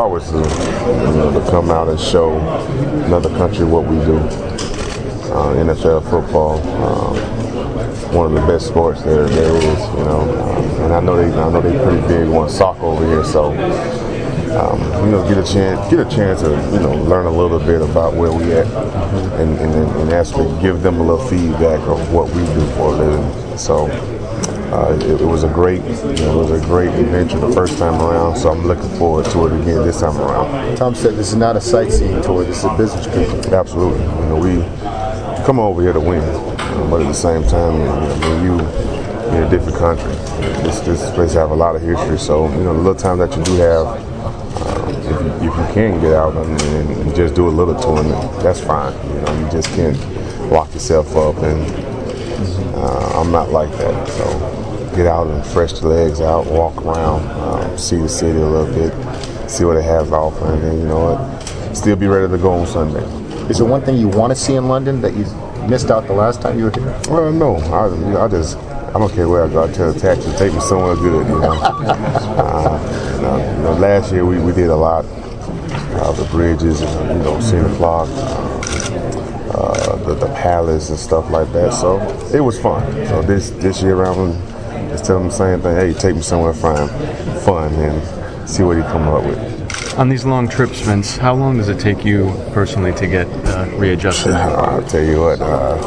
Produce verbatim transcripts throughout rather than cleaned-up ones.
always uh, you know, to come out and show another country what we do. Uh, N F L football, um, one of the best sports there there is, you know. Um, and I know they I know they pretty big on soccer over here, so um, you know, get a chance get a chance to you know learn a little bit about where we at, and, and, and actually give them a little feedback of what we do for a living. So. Uh, it, it was a great, you know, it was a great adventure the first time around, so I'm looking forward to it again this time around. Tom said this is not a sightseeing tour; this is a business trip. Absolutely, you know, we come over here to win, uh, but at the same time, you know, when you in a different country, this this place have a lot of history. So, you know, the little time that you do have, uh, if, you, if you can get out and, and just do a little touring, that's fine. You know, you just can't lock yourself up, and uh, I'm not like that. So. Get out and fresh the legs out, walk around, um, see the city a little bit, see what it has to offer, and then, you know what, still be ready to go on Sunday. Is there one thing you want to see in London that you missed out the last time you were here? Well, no. I, you know, I just, I don't care where I go. I tell the taxi to take me somewhere good, you know. uh, you know, you know, last year we, we did a lot of the bridges and, you know, seeing the clock, uh, uh, the, the palace and stuff like that. So it was fun. So this, this year around, just tell them the same thing. Hey, take me somewhere fun, fun, and see what he come up with. On these long trips, Vince, how long does it take you personally to get uh, readjusted? I'll tell you what,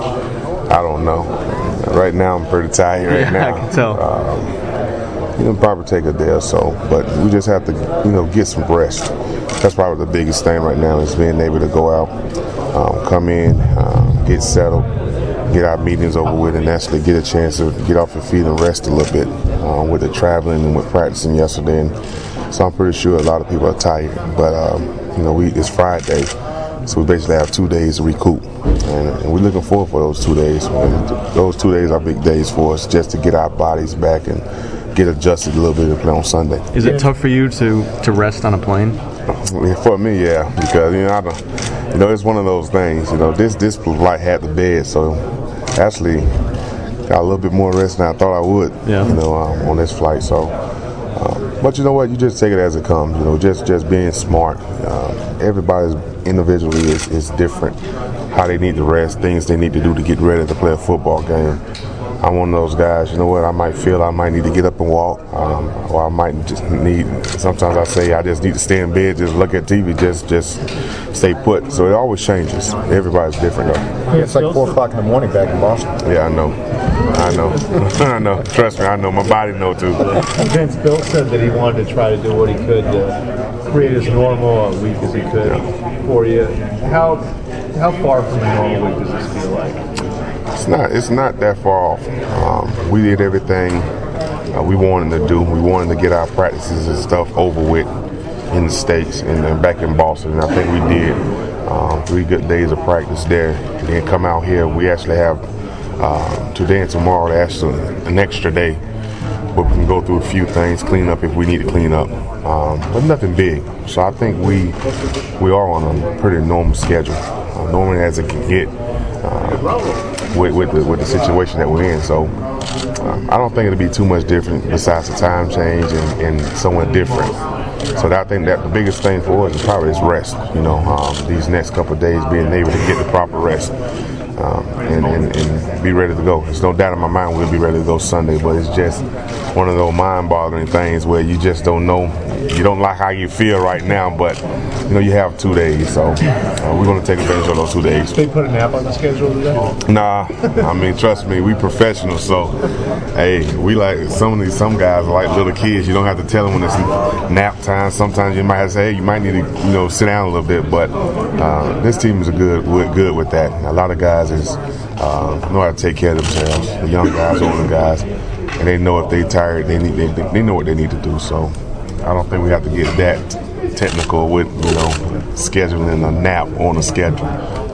uh, I don't know. Right now, I'm pretty tired. Right yeah, now, I can tell. Um, you know, probably take a day or so, but we just have to, you know, get some rest. That's probably the biggest thing right now is being able to go out, um, come in, um, get settled. Get our meetings over with and actually get a chance to get off your feet and rest a little bit um, with the traveling and with practicing yesterday. And so I'm pretty sure a lot of people are tired. But, um, you know, we it's Friday, so we basically have two days to recoup. And, and we're looking forward for those two days. And those two days are big days for us just to get our bodies back and get adjusted a little bit and play on Sunday. Is it tough for you to, to rest on a plane? For me, yeah, because, you know, I don't, you know, it's one of those things, you know, this, this flight had the bed, so actually got a little bit more rest than I thought I would, yeah. you know, um, on this flight. So, uh, but you know what? You just take it as it comes. You know, just just being smart. Uh, everybody's individually is, is different. How they need to rest, things they need to do to get ready to play a football game. I'm one of those guys, you know what, I might feel I might need to get up and walk, um, or I might just need, sometimes I say I just need to stay in bed, just look at T V, just just stay put. So it always changes. Everybody's different though. Yeah, it's like four o'clock in the morning back in Boston. Yeah, I know. I know. I know. Trust me, I know. My body know too. Vince, Bill said that he wanted to try to do what he could to create as normal a week as he could yeah. for you. How how far from a normal week does this feel like? It's not. It's not that far off. Um, we did everything uh, we wanted to do. We wanted to get our practices and stuff over with in the States and then back in Boston. And I think we did um, three good days of practice there. And then come out here. We actually have uh, today and tomorrow actually an extra day where we can go through a few things, clean up if we need to clean up, um, but nothing big. So I think we we are on a pretty normal schedule, uh, normal as it can get. Uh, With, with, the, with the situation that we're in. So um, I don't think it'll be too much different besides the time change and, and somewhat different. So that, I think that the biggest thing for us is probably is rest, you know, um, these next couple of days being able to get the proper rest um, and, and, and be ready to go. There's no doubt in my mind we'll be ready to go Sunday, but it's just one of those mind-boggling things where you just don't know, you don't like how you feel right now, but you know, you have two days, so uh, we're going to take advantage of those two days. They put a nap on the schedule today? Nah, I mean, trust me, we professionals, so, hey, we like, some of these, some guys are like little kids. You don't have to tell them when it's nap time. Sometimes you might have to say, hey, you might need to, you know, sit down a little bit, but uh, this team is good, we're good with that. A lot of guys is uh, know how to take care of themselves, the young guys, older guys, and they know if they're tired, they need, they, they know what they need to do, so I don't think we have to get that technical with, you know, scheduling a nap on a schedule.